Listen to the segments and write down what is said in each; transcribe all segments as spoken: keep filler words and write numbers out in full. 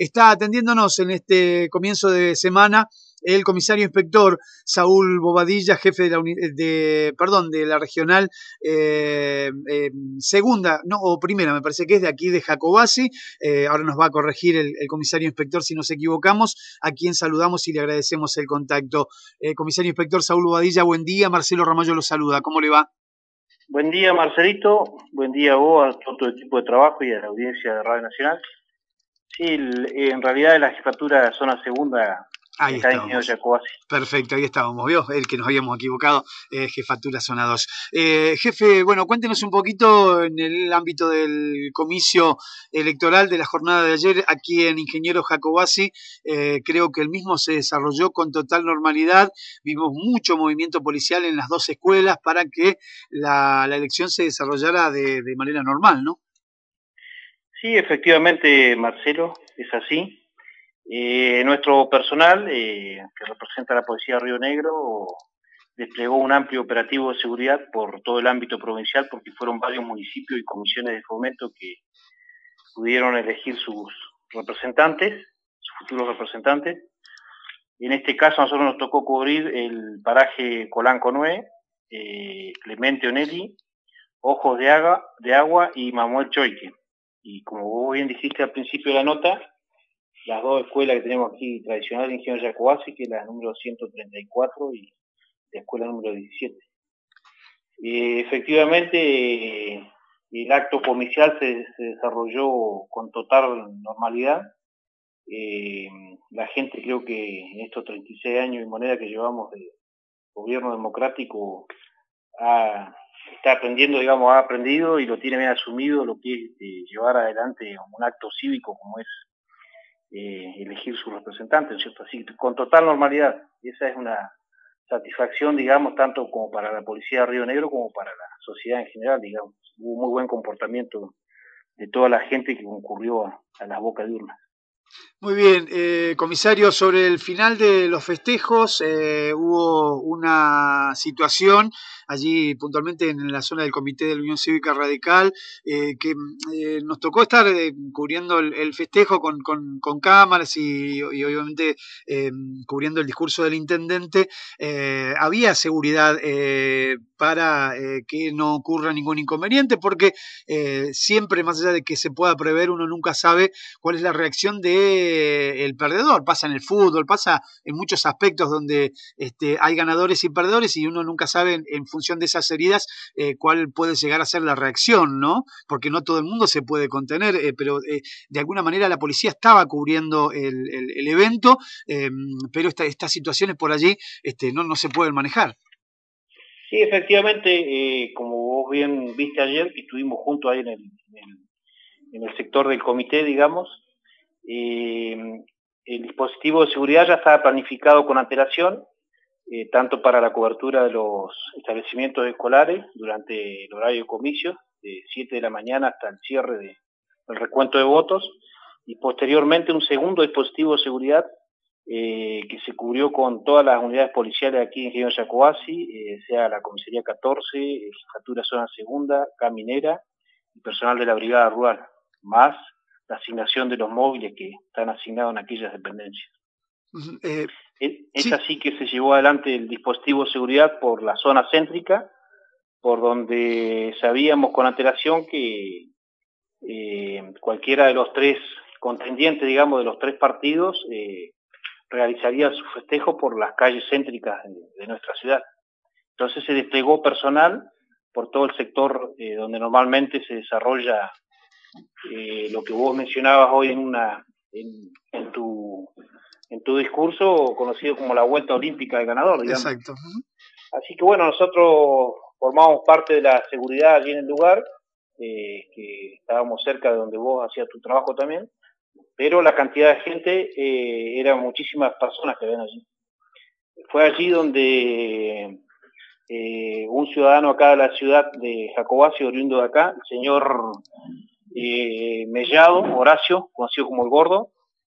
está atendiéndonos en este comienzo de semana el comisario inspector Saúl Bobadilla, jefe de la, de, perdón, de la regional eh, eh, segunda, no, o primera, me parece que es de aquí de Jacobasi. Eh, ahora nos va a corregir el, el comisario inspector si nos equivocamos, a quien saludamos y le agradecemos el contacto. Eh, comisario inspector Saúl Bobadilla, buen día. Marcelo Ramallo lo saluda. ¿Cómo le va? Buen día, Marcelito. Buen día a vos, a todo tu equipo de trabajo y a la audiencia de Radio Nacional. Sí, el, en realidad la jefatura de zona segunda Ahí está en Ingeniero estábamos. Jacobasi. Perfecto, ahí estábamos. ¿Vio? El que nos habíamos equivocado, eh, jefatura zona dos. Eh, jefe, bueno, cuéntenos un poquito en el ámbito del comicio electoral de la jornada de ayer aquí en Ingeniero Jacobasi. Eh, creo que el mismo se desarrolló con total normalidad. Vimos mucho movimiento policial en las dos escuelas para que la, la elección se desarrollara de, de manera normal, ¿no? Sí, efectivamente, Marcelo, es así. Eh, nuestro personal, eh, que representa a la Policía de Río Negro, desplegó un amplio operativo de seguridad por todo el ámbito provincial, porque fueron varios municipios y comisiones de fomento que pudieron elegir sus representantes, sus futuros representantes. En este caso a nosotros nos tocó cubrir el paraje Colanco nueve, eh, Clemente Onelli, Ojos de Agua, de Agua y Manuel Choique. Y como vos bien dijiste al principio de la nota, las dos escuelas que tenemos aquí tradicionales de Ingeniero Jacobasi, que es la número ciento treinta y cuatro y la escuela número diecisiete. Eh, efectivamente, eh, el acto policial se, se desarrolló con total normalidad. Eh, la gente, creo que en estos treinta y seis años y moneda que llevamos de gobierno democrático, ha, está aprendiendo, digamos, ha aprendido y lo tiene bien asumido lo que es eh, llevar adelante un acto cívico como es eh, elegir sus representantes, ¿cierto? Así, con total normalidad. Esa es una satisfacción, digamos, tanto como para la Policía de Río Negro como para la sociedad en general, digamos. Hubo muy buen comportamiento de toda la gente que concurrió a, a las bocas de urnas. Muy bien, eh, comisario, sobre el final de los festejos eh, hubo una situación allí puntualmente en la zona del Comité de la Unión Cívica Radical eh, que eh, nos tocó estar eh, cubriendo el, el festejo con, con, con cámaras y, y obviamente eh, cubriendo el discurso del intendente. Eh, había seguridad eh, para eh, que no ocurra ningún inconveniente porque eh, siempre, más allá de que se pueda prever, uno nunca sabe cuál es la reacción de el perdedor. Pasa en el fútbol, pasa en muchos aspectos donde este, hay ganadores y perdedores y uno nunca sabe en, en función de esas heridas eh, cuál puede llegar a ser la reacción, ¿no? Porque no todo el mundo se puede contener, eh, pero eh, de alguna manera la policía estaba cubriendo el, el, el evento, eh, pero esta, estas situaciones por allí este, no, no se pueden manejar. Sí, efectivamente, eh, como vos bien viste ayer, que estuvimos juntos ahí en el, en el, en el sector del comité, digamos, eh, el dispositivo de seguridad ya estaba planificado con antelación, eh, tanto para la cobertura de los establecimientos escolares durante el horario de comicios, de siete de la mañana hasta el cierre de, del recuento de votos, y posteriormente un segundo dispositivo de seguridad eh, que se cubrió con todas las unidades policiales aquí en Ingeniero Jacobasi, eh, sea la Comisaría catorce, eh, Jefatura Zona Segunda, Caminera y personal de la Brigada Rural, más la asignación de los móviles que están asignados en aquellas dependencias. Eh, es, es sí. Así que se llevó adelante el dispositivo de seguridad por la zona céntrica, por donde sabíamos con antelación que eh, cualquiera de los tres contendientes, digamos, de los tres partidos, eh, realizaría su festejo por las calles céntricas de, de nuestra ciudad. Entonces se desplegó personal por todo el sector eh, donde normalmente se desarrolla eh, lo que vos mencionabas hoy en una en, en tu en tu discurso, conocido como la Vuelta Olímpica del Ganador, digamos. Exacto. Así que bueno, nosotros formamos parte de la seguridad allí en el lugar, eh, que estábamos cerca de donde vos hacías tu trabajo también, pero la cantidad de gente eh, eran muchísimas personas que ven allí. Fue allí donde eh, un ciudadano acá de la ciudad de Jacobasi, oriundo de acá, el señor eh, Mellado, Horacio, conocido como el Gordo,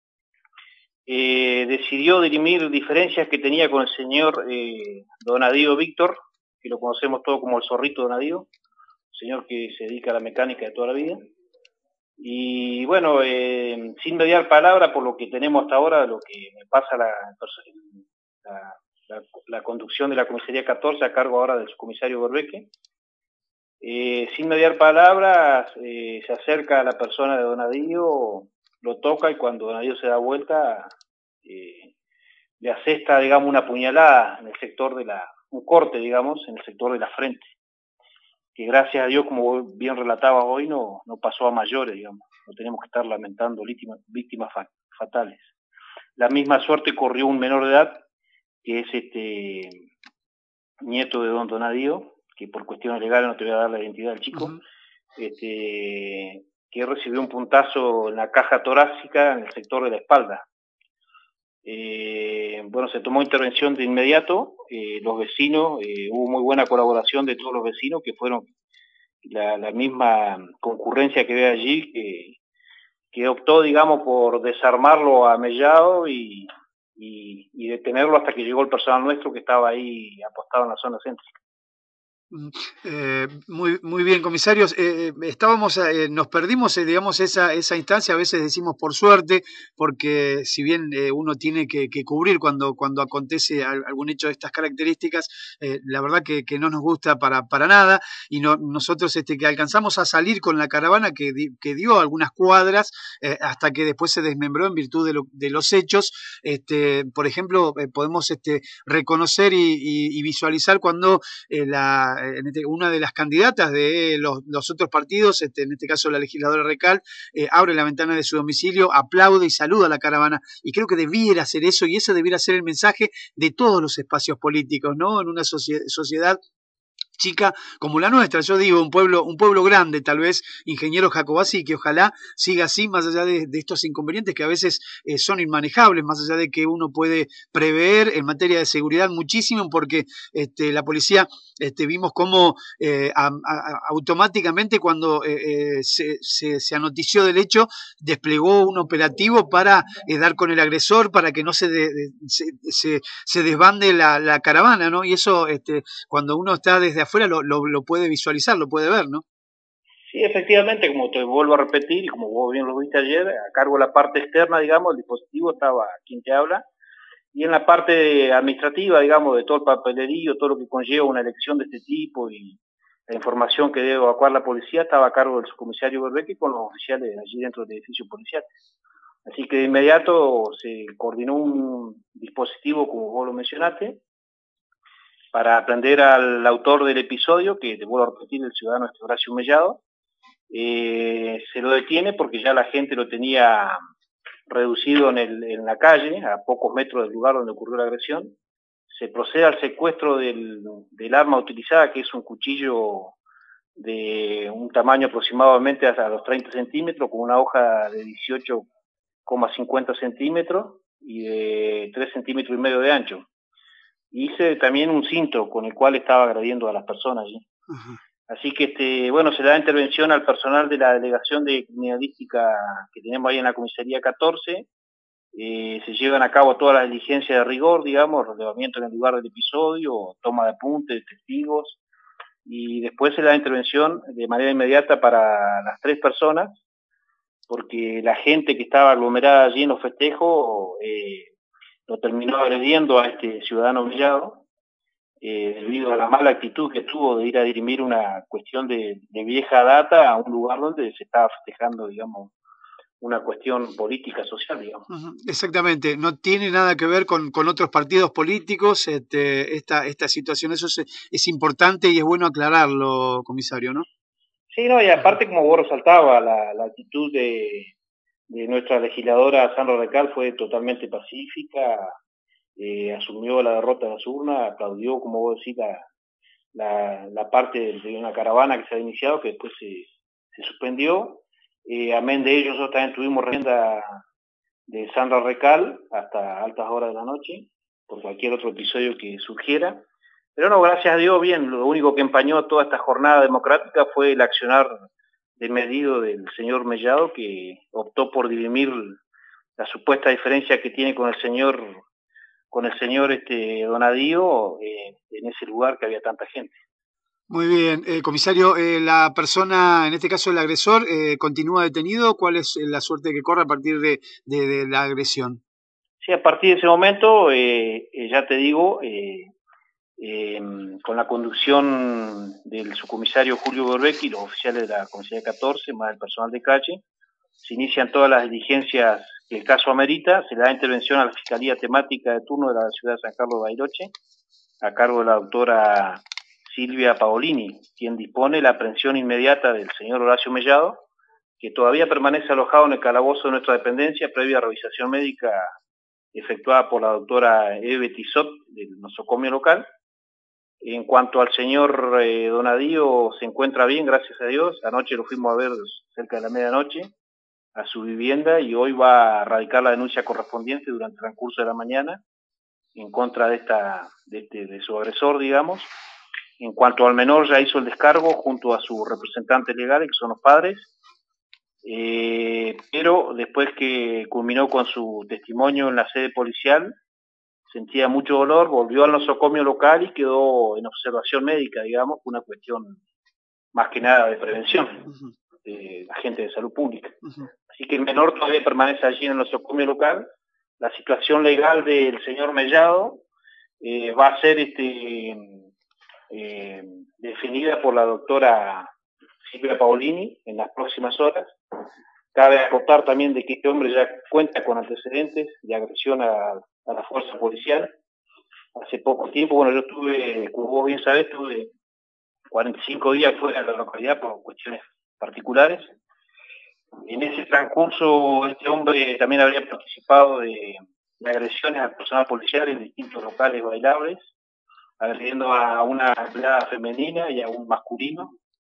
eh, decidió dirimir diferencias que tenía con el señor eh, Donadío Víctor, que lo conocemos todos como el Zorrito Donadío, señor que se dedica a la mecánica de toda la vida. Y bueno, eh, sin mediar palabra, por lo que tenemos hasta ahora, lo que me pasa la, la, la, la conducción de la comisaría catorce a cargo ahora del subcomisario Berbeque, eh, sin mediar palabras, eh, se acerca a la persona de Donadío, lo toca y cuando Donadío se da vuelta, eh, le asesta, digamos, una puñalada en el sector de la, un corte, digamos, en el sector de la frente, que gracias a Dios, como bien relataba hoy, no, no pasó a mayores, digamos, no tenemos que estar lamentando víctimas, víctimas fatales. La misma suerte corrió un menor de edad, que es este nieto de don Donadío, que por cuestiones legales no te voy a dar la identidad del chico, uh-huh. este, que recibió un puntazo en la caja torácica en el sector de la espalda. Eh, bueno, se tomó intervención de inmediato, eh, los vecinos, eh, hubo muy buena colaboración de todos los vecinos, que fueron la, la misma concurrencia que ve allí, que, que optó, digamos, por desarmarlo a Mellado y, y, y detenerlo hasta que llegó el personal nuestro que estaba ahí apostado en la zona céntrica. Eh, muy, muy bien, comisarios. Eh, estábamos, eh, nos perdimos, eh, digamos, esa, esa instancia, a veces decimos por suerte, porque si bien eh, uno tiene que, que cubrir cuando, cuando acontece algún hecho de estas características, eh, la verdad que, que no nos gusta para, para nada, y no, nosotros este, que alcanzamos a salir con la caravana que, di, que dio algunas cuadras, eh, hasta que después se desmembró en virtud de, lo, de los hechos. Este, por ejemplo, eh, podemos este, reconocer y, y, y visualizar cuando eh, la En este, una de las candidatas de los, los otros partidos, este, en este caso la legisladora Recal, eh, abre la ventana de su domicilio, aplaude y saluda a la caravana, y creo que debiera hacer eso, y ese debiera ser el mensaje de todos los espacios políticos, ¿no? En una socie- sociedad chica como la nuestra, yo digo, un pueblo, un pueblo grande, tal vez, ingeniero Jacobasi, y que ojalá siga así, más allá de, de estos inconvenientes que a veces eh, son inmanejables, más allá de que uno puede prever en materia de seguridad muchísimo, porque este, la policía, este, vimos cómo eh, a, a, automáticamente cuando eh, eh, se, se, se anotició del hecho, desplegó un operativo para eh, dar con el agresor, para que no se, de, de, se, se, se desbande la, la caravana, ¿no? Y eso, este, cuando uno está desde afuera lo, lo, lo puede visualizar, lo puede ver, ¿no? Sí, efectivamente, como te vuelvo a repetir, y como vos bien lo viste ayer, a cargo de la parte externa, digamos, el dispositivo estaba quien te habla, y en la parte administrativa, digamos, de todo el papelerío, todo lo que conlleva una elección de este tipo y la información que debe evacuar la policía, estaba a cargo del subcomisario Berbeque con los oficiales allí dentro del edificio policial. Así que de inmediato se coordinó un dispositivo, como vos lo mencionaste, para aprender al autor del episodio, que te vuelvo a repetir, el ciudadano Horacio Mellado. Eh, se lo detiene porque ya la gente lo tenía reducido en, el, en la calle, a pocos metros del lugar donde ocurrió la agresión. Se procede al secuestro del, del arma utilizada, que es un cuchillo de un tamaño aproximadamente hasta los treinta centímetros, con una hoja de dieciocho coma cincuenta centímetros y de tres centímetros y medio de ancho. Hice también un cinto con el cual estaba agrediendo a las personas allí. Uh-huh. Así que, este, bueno, se da intervención al personal de la delegación de criminalística que tenemos ahí en la comisaría catorce, eh, se llevan a cabo todas las diligencias de rigor, digamos, relevamiento en el lugar del episodio, toma de apuntes, de testigos, y después se da intervención de manera inmediata para las tres personas, porque la gente que estaba aglomerada allí en los festejos eh, lo terminó agrediendo a este ciudadano Mellado, eh, debido a la mala actitud que tuvo de ir a dirimir una cuestión de, de vieja data a un lugar donde se estaba festejando, digamos, una cuestión política, social, digamos. Exactamente, no tiene nada que ver con, con otros partidos políticos, este, esta, esta situación, eso es, es importante y es bueno aclararlo, comisario, ¿no? Sí, no, y aparte, como vos resaltabas, la, la actitud de, de nuestra legisladora Sandra Recal fue totalmente pacífica, eh, asumió la derrota en las urnas, aplaudió, como vos decís, la, la, la parte de una caravana que se ha iniciado, que después se, se suspendió. Eh, amén de ello, nosotros también tuvimos rienda de Sandra Recal hasta altas horas de la noche, por cualquier otro episodio que surgiera. Pero no, gracias a Dios, bien, lo único que empañó toda esta jornada democrática fue el accionar desmedido del señor Mellado, que optó por dirimir la supuesta diferencia que tiene con el señor con el señor este Donadío eh, en ese lugar que había tanta gente. Muy bien, eh, comisario, eh, la persona, en este caso el agresor, eh, ¿continúa detenido? ¿Cuál es la suerte que corre a partir de, de, de la agresión? Sí, a partir de ese momento, eh, eh, ya te digo, eh, eh, con la conducción del subcomisario Julio Berbecchi, los oficiales de la Comisaría catorce, más el personal de calle, se inician todas las diligencias que el caso amerita, se le da intervención a la Fiscalía Temática de turno de la ciudad de San Carlos de Bariloche, a cargo de la doctora Silvia Paolini, quien dispone la aprehensión inmediata del señor Horacio Mellado, que todavía permanece alojado en el calabozo de nuestra dependencia previa revisación médica efectuada por la doctora Eve Tizot del nosocomio local. En cuanto al señor eh, Donadío, se encuentra bien, gracias a Dios. Anoche lo fuimos a ver cerca de la medianoche a su vivienda y hoy va a radicar la denuncia correspondiente durante el transcurso de la mañana en contra de, esta, de, este, de su agresor, digamos. En cuanto al menor, ya hizo el descargo junto a sus representantes legales, que son los padres, eh, pero después que culminó con su testimonio en la sede policial, sentía mucho dolor, volvió al nosocomio local y quedó en observación médica, digamos, una cuestión más que nada de prevención, uh-huh. de agente de salud pública. Uh-huh. Así que el menor todavía permanece allí en el nosocomio local. La situación legal del señor Mellado eh, va a ser este, eh, definida por la doctora Silvia Paolini en las próximas horas. Cabe acotar también de que este hombre ya cuenta con antecedentes de agresión a, a la fuerza policial. Hace poco tiempo, bueno, yo estuve, como vos bien sabés, estuve cuarenta y cinco días fuera de la localidad por cuestiones particulares. En ese transcurso, este hombre también habría participado de, de agresiones al personal policial en distintos locales bailables, agrediendo a una empleada femenina y a un masculino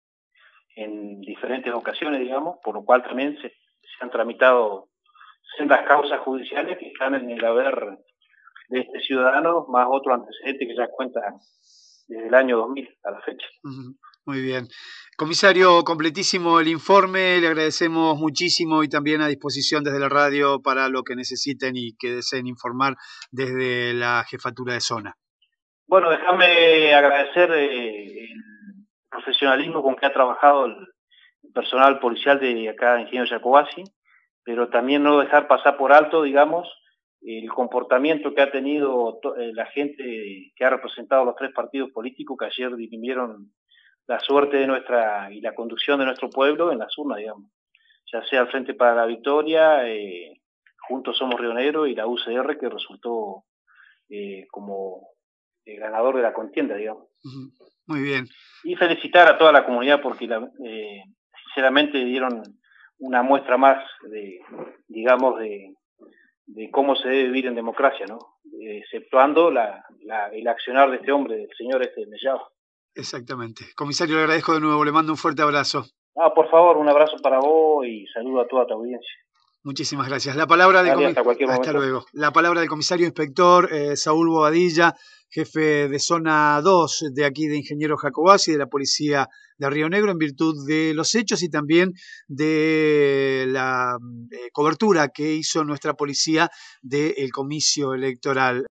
en diferentes ocasiones, digamos, por lo cual también se, se han tramitado sendas causas judiciales que están en el haber de este ciudadano, más otro antecedente que ya cuenta desde el año dos mil a la fecha. Uh-huh. Muy bien. Comisario, completísimo el informe, le agradecemos muchísimo y también a disposición desde la radio para lo que necesiten y que deseen informar desde la jefatura de zona. Bueno, déjame agradecer eh, el profesionalismo con que ha trabajado el personal policial de acá de Ingeniero Jacobacci, pero también no dejar pasar por alto, digamos, el comportamiento que ha tenido la gente que ha representado los tres partidos políticos que ayer dirimieron la suerte de nuestra y la conducción de nuestro pueblo en las urnas, digamos, ya sea el Frente para la Victoria, eh, Juntos Somos Río Negro y la U C R, que resultó eh, como eh, ganador de la contienda, digamos. Muy bien. Y felicitar a toda la comunidad porque la, eh, sinceramente dieron una muestra más de, digamos, de, de cómo se debe vivir en democracia, ¿no? Eh, exceptuando la, la, el accionar de este hombre, del señor este Mellado. Exactamente. Comisario, le agradezco de nuevo, le mando un fuerte abrazo. Ah, por favor, un abrazo para vos y saludo a toda tu audiencia. Muchísimas gracias. La palabra del Dale, hasta cualquier hasta momento. luego. La palabra del comisario inspector eh, Saúl Bobadilla, jefe de zona dos de aquí de Ingeniero Jacobacci, de la policía de Río Negro, en virtud de los hechos y también de la eh, cobertura que hizo nuestra policía del comicio electoral.